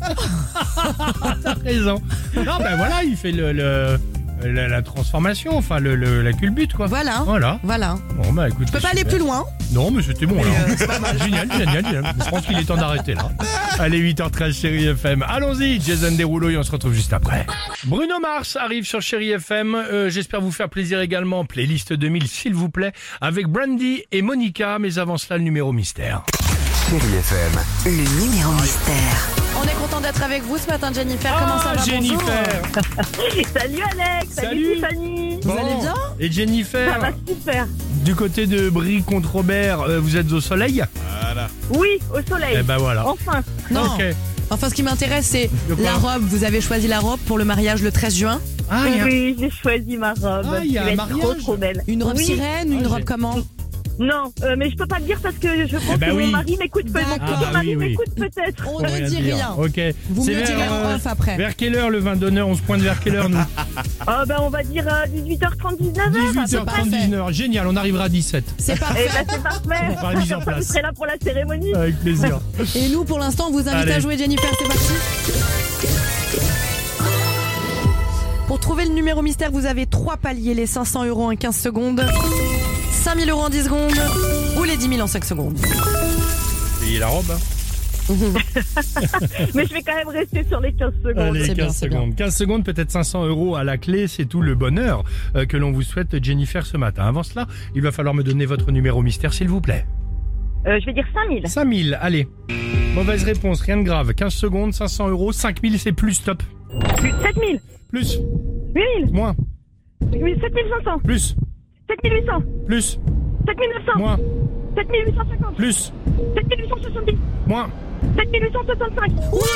Voilà. t'as raison. Non, ben voilà, il fait le, le- la, la transformation, enfin le, le- la culbute, quoi. Voilà. Voilà. Voilà. Bon, bah écoute. Je peux pas aller plus loin. Non, mais c'était bon, là. euh, c'est pas mal. Génial, génial, génial. Je pense qu'il est temps d'arrêter, là. Allez, huit heures treize, Chéri F M. Allons-y, Jason Derulo, et on se retrouve juste après. Bruno Mars arrive sur Chéri F M. Euh, J'espère vous faire plaisir également. Playlist deux mille, s'il vous plaît, avec Brandy et Monica. Mais avant cela, le numéro mystère. Chéri F M. Le numéro mystère. On est content d'être avec vous ce matin, Jennifer. Comment ça va? Jennifer. Salut Alex, Salut. salut Tiffany. Vous allez bien? Et Ça Jennifer, va super. du côté de Brie-contre-Robert, euh, vous êtes au soleil? Voilà. Oui, au soleil. Eh ben voilà. Enfin. Non. Ok. Enfin, ce qui m'intéresse, c'est De quoi? la robe. Vous avez choisi la robe pour le mariage le treize juin. Ah, il y a- Oui, j'ai choisi ma robe. Ah, il y a Elle un est mariage. trop trop belle. Une robe Oui. sirène, une Ah, robe j'ai- comment? Non, euh, mais je peux pas le dire parce que je pense Eh ben que oui. mon mari m'écoute peut-être. Mon D'accord. futur Ah, mari oui, oui. m'écoute peut-être. On Faut ne dit dire. rien. Ok. Vous me C'est le direz vers, en euh, off après. Vers quelle heure le vin d'honneur? On se pointe vers quelle heure, nous? Ah ben on va dire euh, dix-huit heures trente, dix-neuf heures. dix-huit heures trente, parfait. dix-neuf heures. Génial, on arrivera à dix-sept. C'est Et parfait. ben c'est parfait. On fera la mise en Comme ça, place. vous serez là pour la cérémonie. Avec plaisir. Et nous, pour l'instant, on vous invite Allez. à jouer Jennifer. C'est parti. Pour trouver le numéro mystère, vous avez trois paliers, les cinq cents euros en quinze secondes, cinq mille euros en dix secondes ou les dix mille en cinq secondes. Et la robe, hein? Mais je vais quand même rester sur les quinze secondes. Allez, C'est quinze bien, c'est secondes. quinze secondes, peut-être cinq cents euros à la clé. C'est tout le bonheur euh, que l'on vous souhaite, Jennifer, ce matin. Avant cela, il va falloir me donner votre numéro mystère, s'il vous plaît. Euh, je vais dire cinq mille. cinq mille, allez. Mauvaise réponse, rien de grave. quinze secondes, cinq cents euros. cinq mille, c'est plus, stop. sept mille. Plus, huit mille. moins, sept mille cinq cents. plus, sept mille huit cents. plus, sept mille neuf cents. moins, sept mille huit cent cinquante. plus, sept mille huit cent soixante-dix. moins. sept mille huit cent soixante-cinq.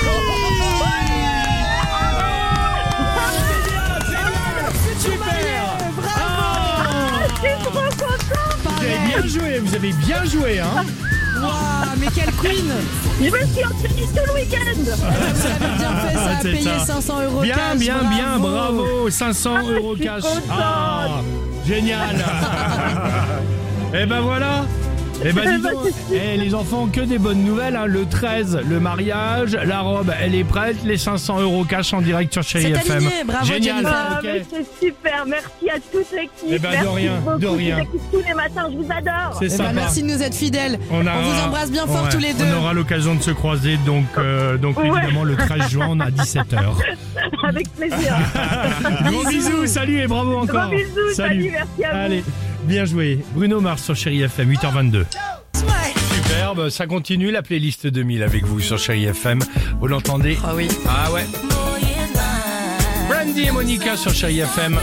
Super! Je suis trop content. Vous avez bien joué, vous avez bien joué, hein? Waouh, mais quelle queen! Je me suis entraînée tout le week-end. Vous avez bien fait, ça a C'est payé ça. cinq cents euros Bien, cash. bien, bien, bravo, cinq cents Ah, euros je suis cash. contente. Ah, génial. Et ben voilà. Et ben dis Eh ben, donc, eh, les enfants, que des bonnes nouvelles, hein. Le treize, le mariage, la robe, elle est prête, les cinq cents euros cash en direct sur Chéri C'est F M. aligné, bravo, Génial. Jennifer. Ah, Ok. mais c'est super. Merci à toute l'équipe. Eh ben, de Merci rien, beaucoup. de rien. Je vous écoute tous les matins. Je vous adore. C'est Eh ben, sympa. merci de nous être fidèles. On, a- vous embrasse bien fort Ouais, tous les deux. On aura l'occasion de se croiser, donc, euh, donc Ouais. évidemment le treize juin, on a dix-sept heures. Avec plaisir. Gros bisous, salut et bravo encore. Gros bisous. Salut. Merci à vous. Allez, bien joué. Bruno Mars sur Chéri F M, huit heures vingt-deux. Superbe, ça continue la playlist deux mille avec vous sur Chéri F M. Vous l'entendez? Ah oui. Ah ouais. Brandy et Monica sur Chéri F M.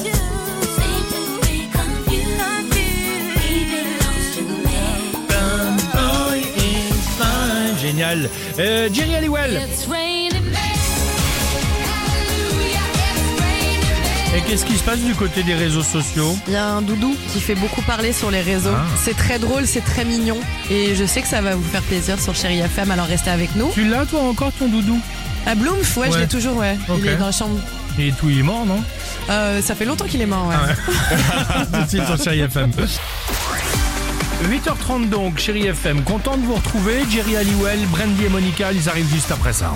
Génial. Euh, Jerry Halliwell. Et qu'est-ce qui se passe du côté des réseaux sociaux? Il y a un doudou qui fait beaucoup parler sur les réseaux. Ah. C'est très drôle, c'est très mignon. Et je sais que ça va vous faire plaisir sur Chéri F M, alors restez avec nous. Tu l'as toi encore ton doudou? À Bloomf, ouais, je Ouais. l'ai toujours, ouais. Ok. Il est dans la chambre. Et tout il est mort, non? Euh, ça fait longtemps qu'il est mort, ouais. Tout de suite sur Chéri F M. huit heures trente donc, Chérie F M, content de vous retrouver. Jerry Halliwell, Brandy et Monica, ils arrivent juste après ça.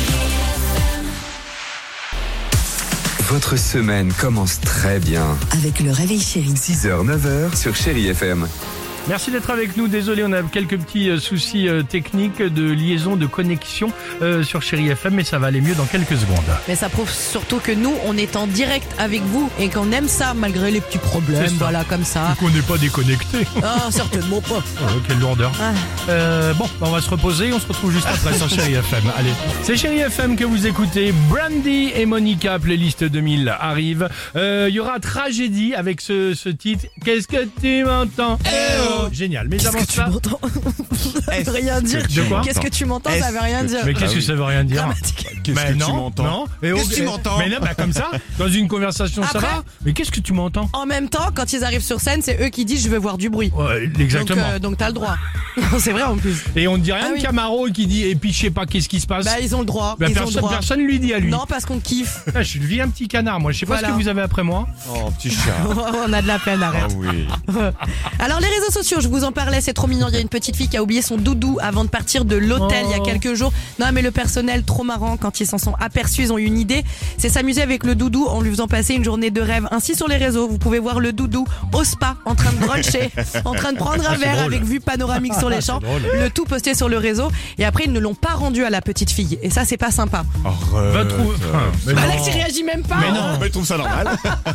Votre semaine commence très bien. Avec le réveil chéri. six heures, neuf heures sur Chérie F M. Merci d'être avec nous. Désolé, on a quelques petits euh, soucis euh, techniques de liaison, de connexion euh, sur Chérie F M, mais ça va aller mieux dans quelques secondes. Mais ça prouve surtout que nous, on est en direct avec vous et qu'on aime ça malgré les petits problèmes, C'est ça. voilà, comme ça. Qu'on n'est pas déconnecté. Ah, certainement pas. Oh, quelle lourdeur. Ah. Euh, bon, on va se reposer. On se retrouve juste après sur Chérie F M. Allez, c'est Chérie F M que vous écoutez. Brandy et Monica, playlist deux mille arrive. Il euh, y aura Tragédie avec ce, ce titre. Qu'est-ce que tu m'entends? Eh oh. Génial. Mais Qu'est-ce avant que tu ça, m'entends? Ça veut rien dire. De quoi? Qu'est-ce que tu m'entends? Ça veut rien dire. mais qu'est-ce que ça veut rien dire? Qu'est-ce Mais que non, tu m'entends non. Mais Qu'est-ce ok. que tu m'entends Mais non, bah comme ça, dans une conversation, ça Après- va. Mais qu'est-ce que tu m'entends? En même temps, quand ils arrivent sur scène, c'est eux qui disent je veux voir du bruit. Ouais, exactement. Donc, euh, donc t'as le droit. C'est vrai en plus. Et on ne dit rien Ah de oui. Camaro qui dit et puis je sais pas qu'est-ce qui se passe. Bah ils ont le droit. Bah, ils ont le personne, droit. personne lui dit à lui. Non, parce qu'on kiffe. Ah, je suis le vilain petit canard, moi. Je sais pas Voilà. ce que vous avez après moi. Oh, petit chat. On a de la peine, arrête. Ah oui. Alors les réseaux sociaux, je vous en parlais, c'est trop mignon. Il y a une petite fille qui a oublié son doudou avant de partir de l'hôtel Oh. il y a quelques jours. Non mais le personnel, trop marrant, quand ils s'en sont aperçus, ils ont eu une idée. C'est s'amuser avec le doudou en lui faisant passer une journée de rêve. Ainsi sur les réseaux, vous pouvez voir le doudou au spa, en train de bruncher, en train de prendre un C'est verre drôle. avec vue panoramique sur les champs. drôle. Le tout posté sur le réseau. Et après ils ne l'ont pas rendu à la petite fille. Et ça c'est pas sympa. Arrête. Va trouver. Enfin, mais non. Alex il réagit même pas. Mais non. Mais il trouve ça normal.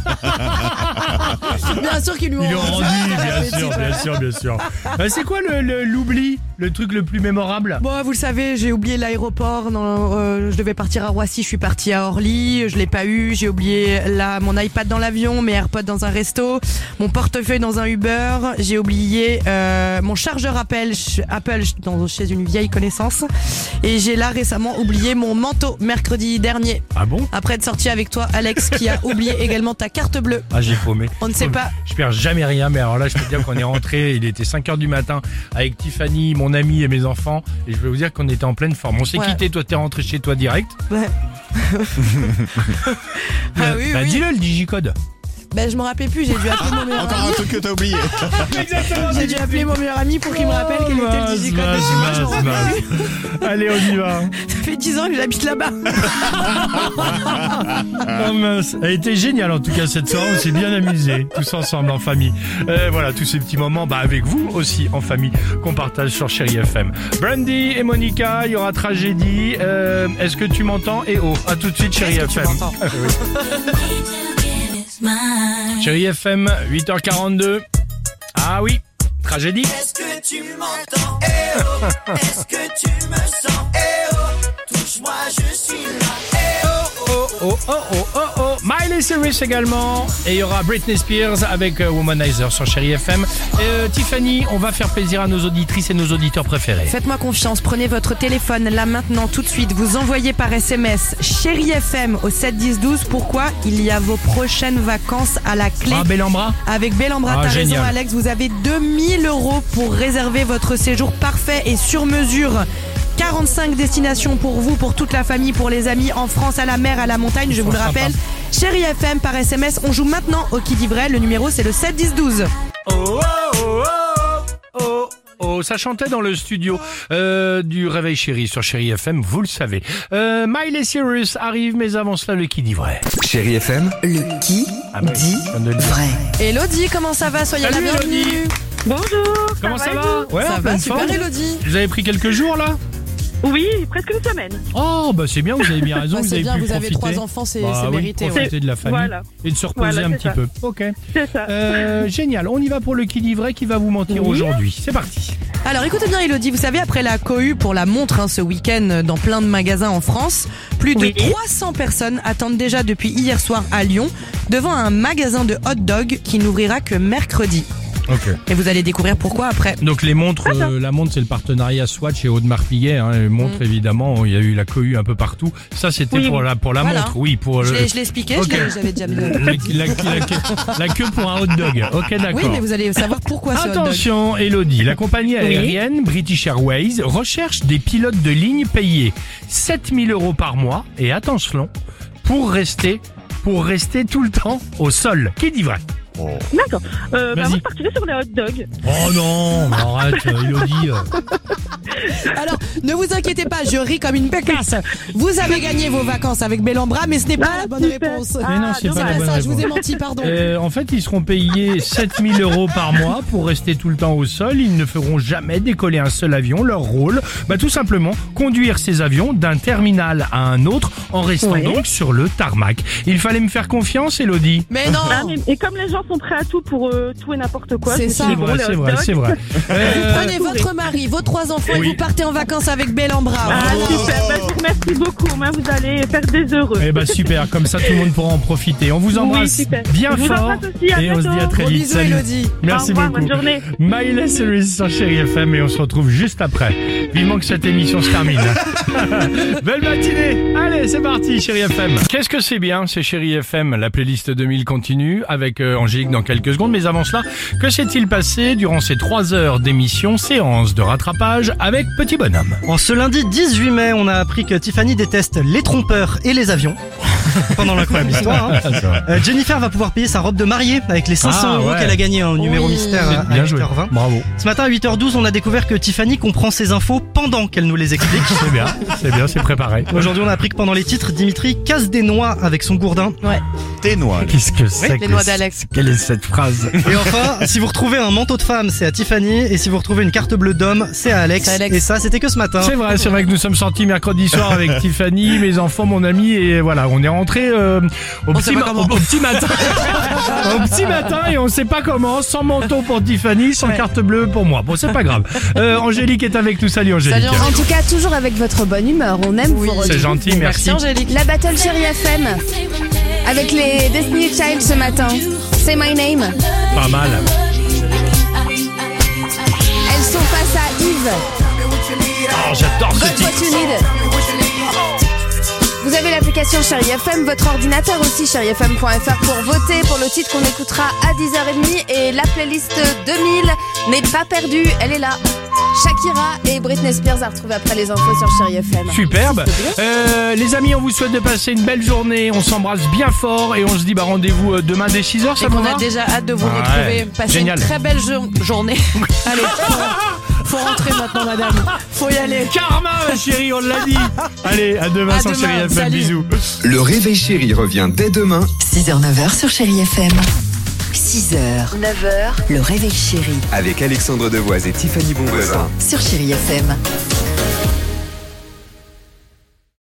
Bien sûr qu'ils lui ont Ils l'ont rendu rendu, à la bien petite. sûr, bien sûr, bien sûr. Euh, c'est quoi le, le- l'oubli, le truc le plus mémorable? Bon, vous le savez, j'ai oublié l'aéroport. dans- euh, je devais partir à Roissy, je suis partie à Orly. Je l'ai pas eu. J'ai oublié là mon iPad dans l'avion, mes AirPods dans un resto, mon portefeuille dans un Uber. J'ai oublié euh, mon chargeur Apple, ch- Apple dans, chez une vieille connaissance. Et j'ai là récemment oublié mon manteau mercredi dernier. Ah bon? Après être sorti avec toi, Alex, qui a oublié également ta carte bleue. Ah, j'ai paumé. On ne sait pas. Je perds jamais rien, mais alors là, je peux te dire qu'on est rentré, il était cinq heures du matin avec Tiffany, mon ami et mes enfants, et je vais vous dire qu'on était en pleine forme. On s'est Ouais. quitté, toi t'es rentré chez toi direct. Ouais. Ah oui, bah oui. dis-le le digicode. Ben je me rappelle plus. J'ai dû appeler mon meilleur Encore ami. un truc que t'as oublié. J'ai dû appeler mon meilleur ami pour qu'il me rappelle quel était le digicode de chez moi. Je me rappelle plus. Allez, on y va. Ça fait dix ans que j'habite là-bas. Oh mince, elle était géniale en tout cas cette soirée, on s'est bien amusé tous ensemble en famille. Euh, voilà, tous ces petits moments, bah avec vous aussi en famille qu'on partage sur Chérie F M. Brandy et Monica, il y aura Tragédie. Euh, est-ce que tu m'entends? Et oh, à tout de suite Chérie Est-ce que F tu M. m'entends? Chérie F M, huit heures quarante-deux. Ah oui, Tragédie. Est-ce que tu m'entends? Eh oh, est-ce que tu me sens? Eh oh, touche-moi, je suis là. Eh oh, Oh oh oh oh oh oh, Miley Cyrus également. Et il y aura Britney Spears avec euh, Womanizer sur Chérie F M. Et, euh, Tiffany, on va faire plaisir à nos auditrices et nos auditeurs préférés. Faites-moi confiance, prenez votre téléphone là maintenant tout de suite, vous envoyez par S M S Chérie F M au sept dix douze. Pourquoi? Il y a vos prochaines vacances à la clé. Ah, Bellambra. Avec Bellambra, Ah, t'as génial. raison Alex, vous avez deux mille euros pour réserver votre séjour parfait et sur mesure. quarante-cinq destinations pour vous, pour toute la famille, pour les amis, en France, à la mer, à la montagne, je vous le sympa. rappelle. Chérie F M par S M S, on joue maintenant au qui dit vrai, le numéro c'est le sept dix douze. Oh oh oh oh oh oh, ça chantait dans le studio euh, du Réveil Chéri sur Chérie F M, vous le savez. Euh, Miley Cyrus arrive, mais avant cela, le qui dit vrai. Chérie F M, Le qui Ah bah oui, dit je viens de le dire. vrai. Elodie, comment ça va? Soyez Salut, la bienvenue. Elodie. Bonjour. Comment ça et va? vous Ouais, Ça en va, pleine super forme. Elodie. Vous avez pris quelques jours là? Oui, presque une semaine. Oh bah c'est bien, vous avez bien raison, Bah, vous c'est avez bien, pu vous avez profiter. trois enfants, c'est Bah c'est oui, mérité. ouais. profiter de la famille Voilà. et de se reposer Voilà, un c'est petit ça. peu. Ok. C'est ça. Euh, génial, on y va pour le qui dit vrai qui va vous mentir Oui. aujourd'hui. C'est parti. Alors écoutez bien Elodie, vous savez après la cohue pour la montre hein, ce week-end dans plein de magasins en France, plus de Oui. trois cents personnes attendent déjà depuis hier soir à Lyon devant un magasin de hot dog qui n'ouvrira que mercredi. Ok. Et vous allez découvrir pourquoi après. Donc les montres, euh, la montre c'est le partenariat Swatch et Audemars Piguet. Hein, les montres Mm. évidemment, il y a eu la cohue un peu partout. Ça c'était Oui, pour oui. la pour la Voilà. montre, oui pour Je le. l'ai je l'ai expliqué, Ok. je l'ai- j'avais déjà mis. la, la- la- la queue pour un hot dog. Ok d'accord. Oui mais vous allez savoir pourquoi ce hot dog. Attention, Elodie, la compagnie aérienne British Airways recherche des pilotes de ligne payés sept mille euros par mois et attention, pour rester, pour rester tout le temps au sol. Qui dit vrai? D'accord. Euh, bah, Vas-y. moi, je partirais sur les hot dogs. Oh non, mais arrête, euh, Elodie. euh. Alors, ne vous inquiétez pas, je ris comme une pécasse. Vous avez gagné vos vacances avec Bellambra, mais ce n'est pas Ah, la bonne super. réponse. Mais non, c'est Ah, pas C'est la pas bonne ça, je vous ai réponse. menti, pardon. Euh, en fait, ils seront payés sept mille euros par mois pour rester tout le temps au sol. Ils ne feront jamais décoller un seul avion. Leur rôle, bah, tout simplement, conduire ces avions d'un terminal à un autre en restant Oui. donc sur le tarmac. Il fallait me faire confiance, Elodie. Mais non. Ah, mais- et comme les gens sont prêts à tout pour euh, tout et n'importe quoi, C'est je me ça. suis C'est dit, bon, vrai, les c'est hot vrai, dogs. c'est vrai. Euh, Prenez votre mari, vos trois enfants Oui. et vous partez en vacances avec Bellambra. Ah, super. Bah, je vous remercie beaucoup. Au moins, vous allez faire des heureux. Eh ben super, comme ça tout le monde pourra en profiter. On vous embrasse Oui, super. bien Je vous fort embrasse aussi, à et on se dit à bientôt. très Gros vite. bisous, Salut. Elodie. Merci Au revoir, beaucoup. bonne journée. Miley Cyrus sur Chéri F M et on se retrouve juste après. Vivement que cette émission se termine. Belle matinée. Allez, c'est parti, Chéri F M. Qu'est-ce que c'est bien, c'est Chéri F M. La playlist deux mille continue avec euh, Angélique dans quelques secondes. Mais avant cela, que s'est-il passé durant ces trois heures d'émission, séance de rattrapage avec Petit Bonhomme? En ce lundi dix-huit mai, on a appris que Tiffany déteste les trompeurs et les avions. Pendant l'incroyable histoire. hein. Euh, Jennifer va pouvoir payer sa robe de mariée avec les cinq cents Ah, euros ouais. qu'elle a gagné au numéro Oui. mystère à Bien huit joué. heures vingt. Bravo. Ce matin à huit heures douze, on a découvert que Tiffany comprend ses infos pendant qu'elle nous les explique. C'est bien, c'est bien, c'est préparé. Aujourd'hui, on a appris que pendant les titres, Dimitri casse des noix avec son gourdin. Tes noix. Qu'est-ce que c'est Les que noix ce- d'Alex. Quelle est cette phrase? Et enfin, si vous retrouvez un manteau de femme, c'est à Tiffany. Et si vous retrouvez une carte bleue d'homme, c'est à Alex. C'est Alex. Et ça, c'était que ce matin. C'est vrai, c'est vrai que nous sommes sortis mercredi soir avec Tiffany, mes enfants, mon ami, et voilà, on est rentré euh, au, sait petit pas ma- comment. au, au petit matin, au petit matin, et on sait pas comment, sans manteau pour Tiffany, sans Ouais. carte bleue pour moi. Bon, c'est pas grave. Euh, Angélique est avec nous. Salut Angélique. Salut, En tout cas, toujours avec votre bonne humeur. On aime Oui, vous C'est retrouver. gentil, merci. Merci Angélique. La Battle Chérie F M avec les Destiny Child ce matin. Say my name. Pas mal. Elles sont face à Yves. Oh, j'adore ce Got titre. what you need. Vous avez l'application Chérie F M, votre ordinateur aussi, chérie F M point F R pour voter pour le titre qu'on écoutera à dix heures trente. Et la playlist deux mille n'est pas perdue, elle est là. Shakira et Britney Spears à retrouver après les infos sur Chérie F M. Superbe. Euh, les amis, on vous souhaite de passer une belle journée. On s'embrasse bien fort et on se dit bah rendez-vous euh, demain dès six heures. Ça Et vous qu'on va? a déjà hâte de vous Ouais, retrouver. Passer génial. une très belle jo- journée. Allez, faut, faut rentrer maintenant, madame. Faut y aller. Karma, ma chérie, on l'a dit. Allez, à demain À sur demain, Chéri F M. salut. Bisous. Le réveil chéri revient dès demain six heures neuf heures sur Chéri F M. six heures, neuf heures, le réveil chéri avec Alexandre Devoise et Tiffany Bonvoisin. sur Chéri F M.